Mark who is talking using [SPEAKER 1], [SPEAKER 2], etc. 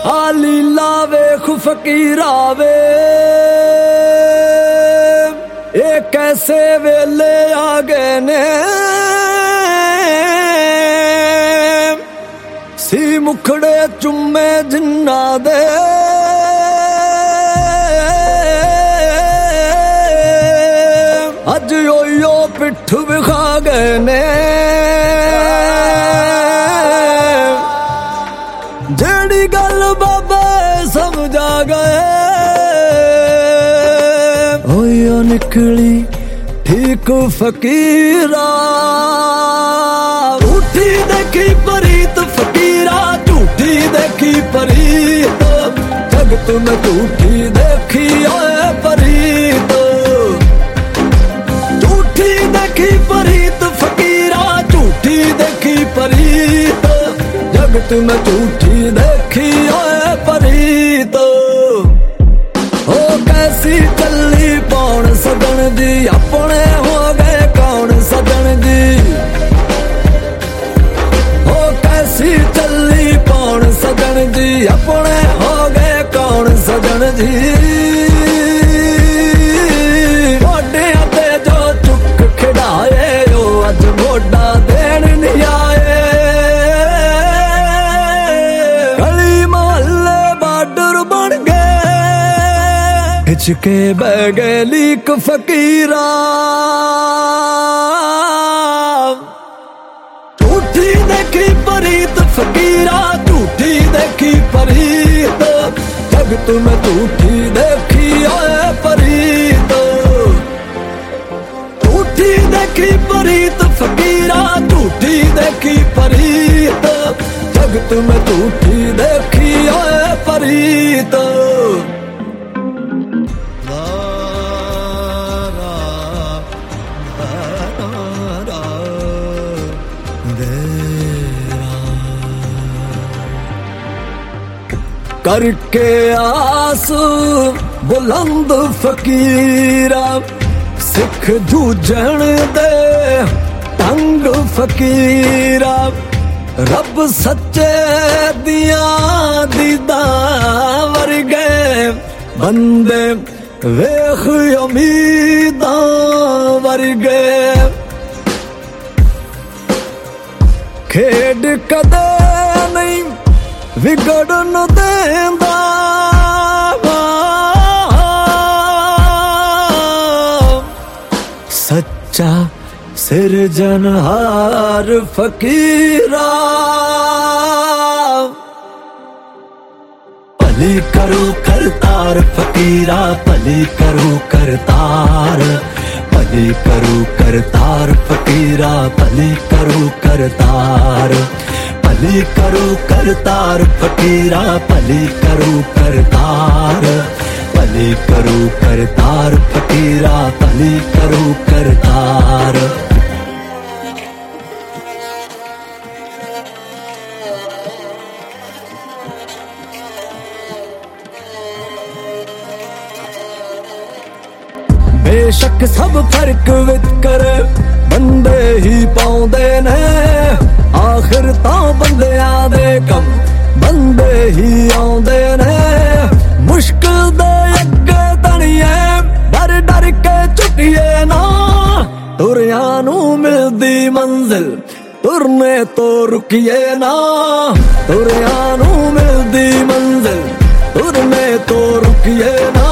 [SPEAKER 1] आली लावे फकीरा वे ये कैसे वेले आ गए ने सी मुखड़े चुम्मे जिन्ना दे अज यो पिठ विखा गए ने जेड़ी गल बाबा समझा गए होया निकली ठीक फकीरा झूठी देखी परीत फकीरा झूठी देखी परीत जगत में झूठी देखी ओए परीत झूठी देखी परीत फकीरा झूठी देखी परीत जगत में झूठी देखी ओए परीत हो कैसी चली पौन सदन जी अपने हो गए कौन सदन जी हो कैसी चली पौन सदन जी अपने हो गए कौन सदन जी मोढे ते जो चुक खिड़ाए हो अज मोढा देन नहीं आए गली मोहल्ले बार्डर बन गए हिचके बह गए लीक फकीरा झूठी देखी परीत फकीरा झूठी देखी परीत जगत में झूठी देखी ओए परीत झूठी देखी परीत फकीरा झूठी देखी परीत जगत में झूठी देखी ओए परीत करके आस बुलंद फकीरा सिख जूझण दे तंग फकीरा रब सच्चे दिया दीदा वर्गे बंदे वेख उम्मीदा वर्गे खेड कदे नहीं विगड़न देंदा सच्चा सिरजनहार फकीरा भली करो करतार फकीरा भली करो करतार भली करो करतार फकीरा भली करो करतार भली करो करतार फकीरा भली करो करतार भली करो करतार फकीरा भली करो करतार बेशक सब फर्क विच बंदे ही पाउंदे ने आखिर तां बंदियां दे कम बंदे ही आउंदे ने मुश्किल दे अगे तणिए डर डर के चुकिए ना तुरिया नू मिलदी मंजिल तुरने तो रुकिए ना तुरिया नू मिलदी मंजिल तुरने तो रुकिए ना